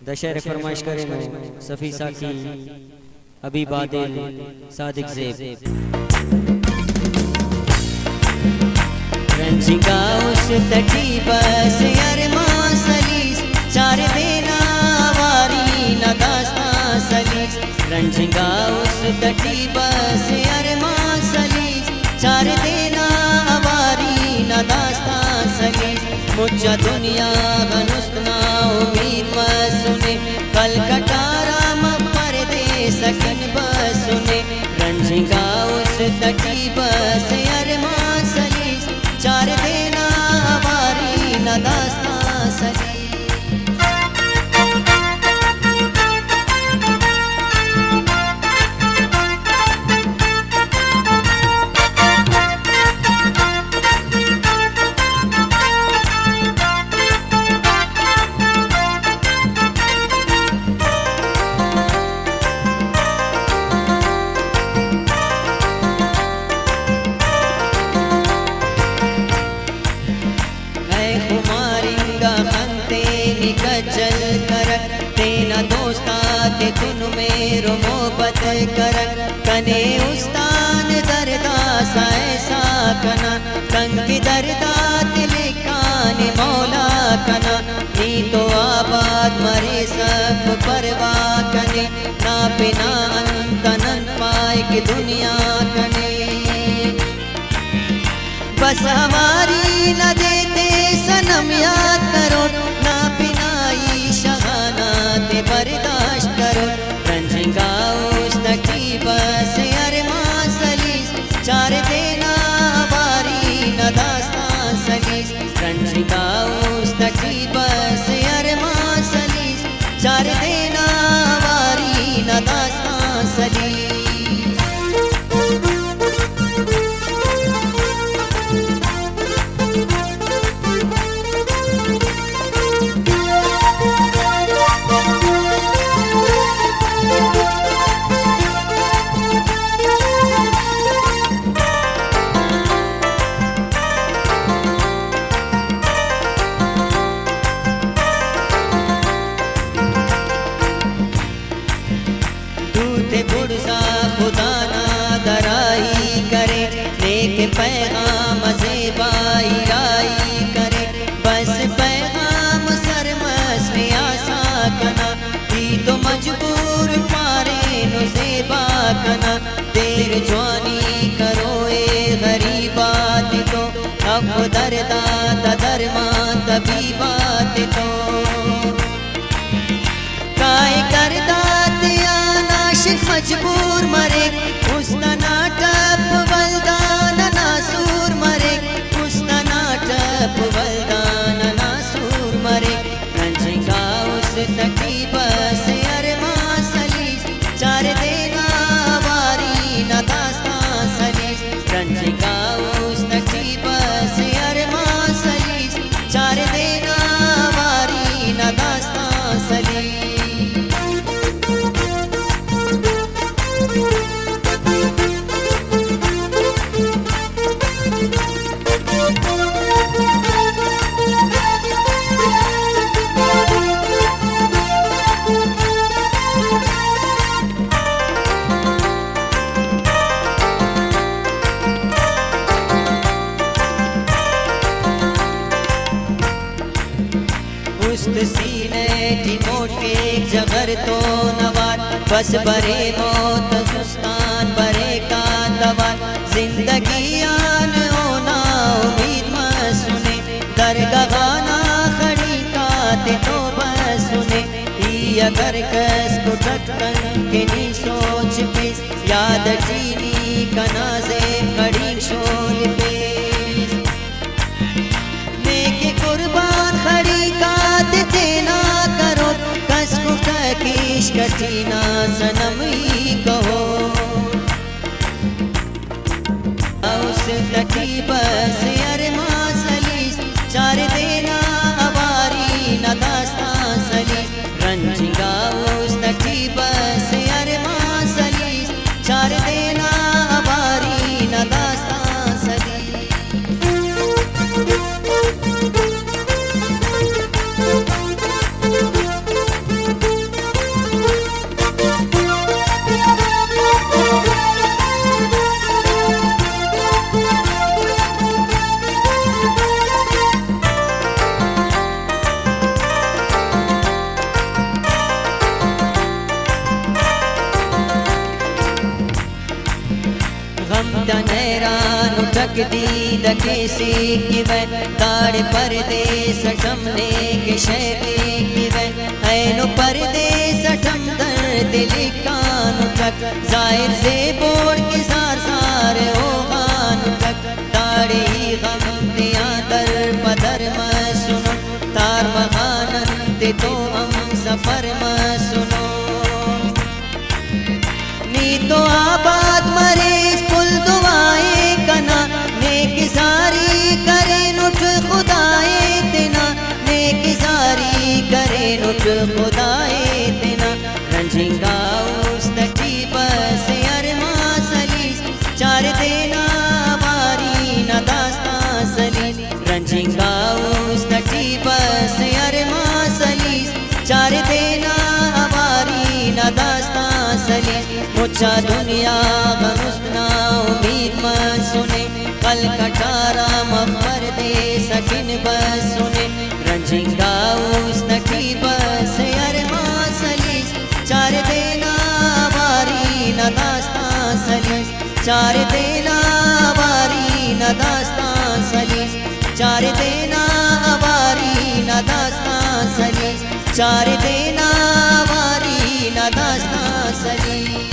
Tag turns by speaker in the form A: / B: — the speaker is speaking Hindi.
A: दशहरे फरमाइश करें सफ़ी साकी अभी बादल सादिक ज़ेब
B: रंजिगा उस तटी बस अरमां सलीस चार देना वारी न दास्ता सलीस रंजिगा उस तटी बस अरमां सलीस चार देना वारी न दास्ता सलीस मुझा दुनिया गनुस्तना उम्मीद सुने कल कटारा मपर दे सकिन बसुने रंजिगा उस तटी बस अरमां सलीस चार देना वारी न दास्ता सलीस चल करक तेना दोस्ता ते तुन मेरो मोहब्बत करक कने उस्तान दरदा ऐसा कना कंगी दरदा तिले काने मौला कना नी तो आबाद मरे सब परवाह कने ना बिना अंतनन पाए कि दुनिया कने बस हमारी न देते सनम याद करो ना बिनाई शहाना ते बर्दाश्त करो रंजिगा उस तकी बस अरमां सलीस चार देना वारी न दास्ता सलीस रंजिगा उस तकी बस अरमां सलीस चार देना वारी न दास्ता सलीस बुढ़सा खुदा ना दराई करे लेके पैगाम ज़ेबाई राई करे बस पैगाम सरमस में आसा कना ही तो मजबूर पारे नो ज़ेबा कना देर जवानी करो ए गरीबात तो अब दरदा दरमा तभी बात तो काय करदा मजबूर मरे उसना नाटप वल्दान नासूर मरे उसना नाटप वल्दान नासूर मरे रंजिगा उस तकी बस अरमां सलीस चार देना वारी न दास्ता सलीस रंजिगा उस तकी बस अरमां सलीस चार देना वारी न दास्ता सलीस सीने टिमोट के जगर तो नवार बस बरे मौत सुस्तान बरे का दवार जिंदगी आन होना उम्मीद में सुने दरगाना खड़ी का ते तो बस सुने ही अगर कस को ढक्कन के नी सोच पे याद चीनी कनाजे खड़ी शोल पे लेके कुर्बान खड़ी का देना करो कसको ककीश कठिना सनम ही कहो उस तकी बस अरमां सलीस चार देना वारी न दास्ता सलीस रंजिगा उस तकी बस अरमां सलीस चार देना वारी न दास्ता सलीस तक दीद के सीख वै दाड़ पर्दे सटमने के शैली की वै ऐनो पर्दे सटम दर्द लिकानु तक जाहिर से बोर्ड के सार सार ओ गानु तक दाड़े ही गम दिया दर पदर में सुनो तार महानंद तो हम सफर में सुनो नी तो आबाद मरे पुल दुआए कना नेक सारी करे नुट खुदाए तेना नेक सारी करे नुट खुदाए तेना रंजिंगा उस तटी बस अरमा सली चार देना वारी न दास्ता सली रंजिंगा उस तटी बस अरमा सली चार देना वारी न दास्ता सली मुझा दुनिया गनुस्ना उम्मीद में सुने कल कटारा मफर दे सकिन बस सुने रंजिंगा उस तटी बस अरमा सली चार देना वारी न दास्ता सली चार देना वारी न दास्ता सली चार देना वारी न दास्ता सली चार देना वारी न दास्ता सली।